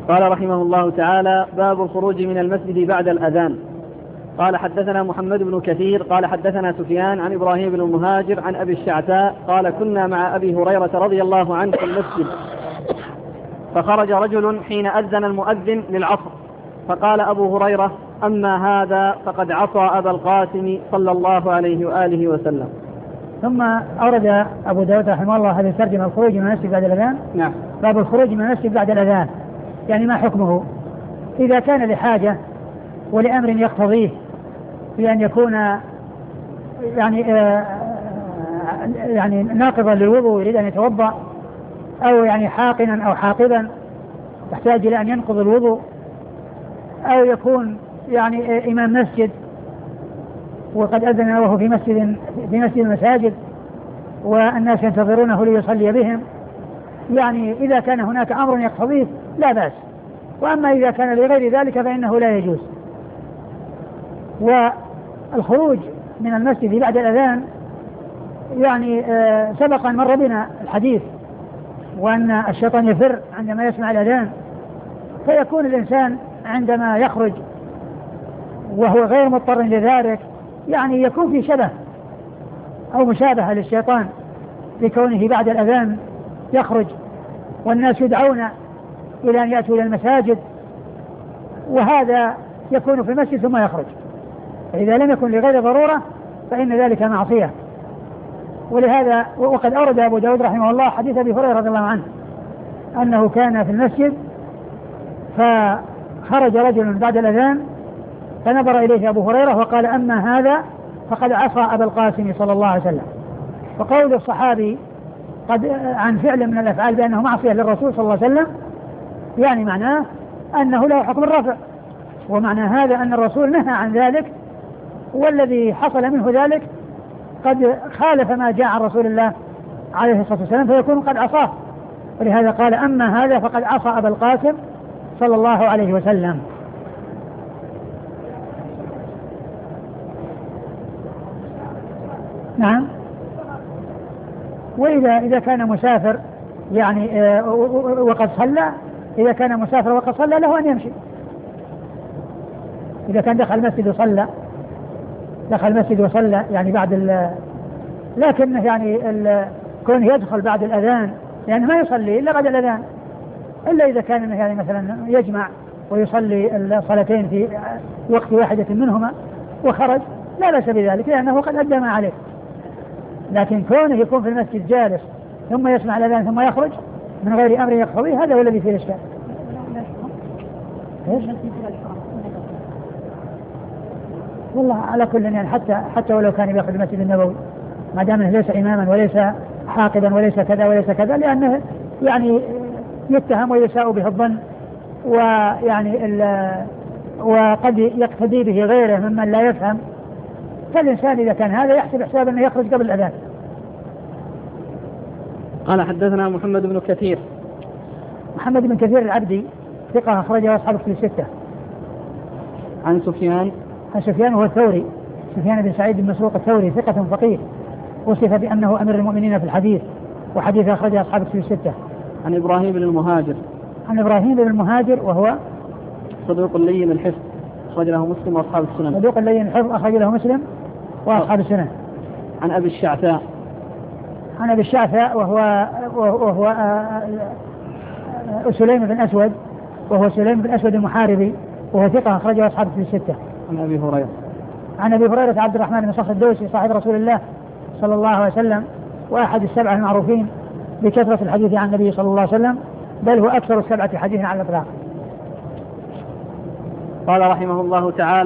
قال رحمه الله تعالى: باب الخروج من المسجد بعد الأذان. قال: حدثنا محمد بن كثير قال حدثنا سفيان عن إبراهيم بن المهاجر عن أبي الشعثاء قال: كنا مع أبي هريرة رضي الله عنه في المسجد، فخرج رجل حين أذن المؤذن للعصر، فقال أبو هريرة: أما هذا فقد عصى أبا القاسم صلى الله عليه وآله وسلم. ثم أورد أبو داود رحمه الله هذه الترجمة: الخروج من المسجد بعد الأذان. نعم. باب الخروج من المسجد بعد الأذان، يعني ما حكمه إذا كان لحاجة ولأمر يقتضيه بأن يكون يعني ناقضا للوضوء يريد أن يتوضأ، أو يعني حاقنا أو حاقبا يحتاج إلى أن ينقض الوضوء، أو يكون يعني إمام مسجد وقد أذن وهو في مسجد المساجد والناس ينتظرونه ليصلي بهم، يعني إذا كان هناك أمر يقتضيه لا بأس. وأما إذا كان لغير ذلك فإنه لا يجوز. والخروج من المسجد بعد الأذان يعني سبق أن مر بنا الحديث، وأن الشيطان يفر عندما يسمع الأذان، فيكون الإنسان عندما يخرج وهو غير مضطر لذلك يعني يكون في شبه أو مشابهة للشيطان لكونه بعد الأذان يخرج والناس يدعون إلى أن يأتوا إلى المساجد، وهذا يكون في المسجد ثم يخرج. فإذا لم يكن لغير ضرورة فإن ذلك معصية. ولهذا وقد أورد أبو داود رحمه الله حديث أبي هريرة رضي الله عنه أنه كان في المسجد فخرج رجل بعد الأذان فنظر إليه أبو هريرة وقال: أما هذا فقد عصى أبا القاسم صلى الله عليه وسلم. وقول الصحابي قد عن فعل من الأفعال بأنه معصية للرسول صلى الله عليه وسلم يعني معناه أنه له حكم الرفع، ومعنى هذا أن الرسول نهى عن ذلك، والذي حصل منه ذلك قد خالف ما جاء عن رسول الله عليه الصلاة والسلام فيكون قد عصاه. ولهذا قال: أما هذا فقد عصى أبا القاسم صلى الله عليه وسلم. نعم. وإذا كان مسافر يعني وقد صلى، إذا كان مسافر وقد صلى له أن يمشي. إذا كان دخل المسجد وصلى يعني بعد لكن يعني كون يدخل بعد الأذان يعني ما يصلي إلا بعد الأذان، إلا إذا كان يعني مثلا يجمع ويصلي الصلاتين في وقت واحدة منهما وخرج لا بأس بذلك لأنه قد أدى ما عليه. لكن كونه يكون في المسجد جالس ثم يسمع الأذان ثم يخرج من غير أمر يقتضيه هذا هو الذي فيه الإشكال. والله على كل يعني حتى ولو كان يأخذ المسجد النبوي ما دام ليس إماما وليس حاقبا وليس كذا وليس كذا، لأنه يعني يتهم ويساء به الظن، ويعني وقد يقتدي به غيره ممن لا يفهم. فالإنسان إذا كان هذا يحسب حساب أنه يخرج قبل الأذان. قال: حدثنا محمد بن كثير. محمد بن كثير العبدي ثقة أخرجه أصحاب في الستة. عن سفيان هو الثوري، سفيان بن سعيد بن مسروق الثوري ثقة فقيه، وصف بأنه أمير المؤمنين في الحديث، وحديث أخرجه أصحاب في الستة. عن إبراهيم بن المهاجر وهو صدوق لين الحفظ أخرج له مسلم وأصحاب السنن. صدوق لين الحفظ أخرج له مسلم وأصحاب السنن. عن أبي الشعثاء وهو سليم بن أسود، وهو سليم بن أسود المحاربي، وهو ثقة أخرجه أصحاب في الستة. عن أبي هريرة عبد الرحمن بن صخر الدوسي صاحب رسول الله صلى الله عليه وسلم، وأحد السبعة المعروفين بكثرة الحديث عن النبي صلى الله عليه وسلم، بل هو أكثر السبعة حديثا على الإطلاق. قال رحمه الله تعالى: